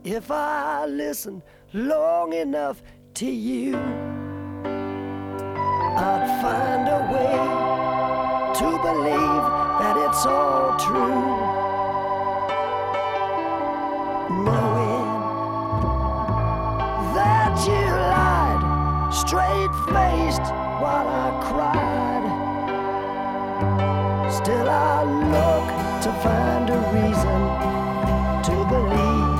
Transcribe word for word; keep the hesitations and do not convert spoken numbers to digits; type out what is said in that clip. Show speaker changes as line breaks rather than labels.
If I listen long enough to you, I'd find a way to believe that it's all true. Knowing that you lied straight-faced while I cried, still I look to find a reason to believe.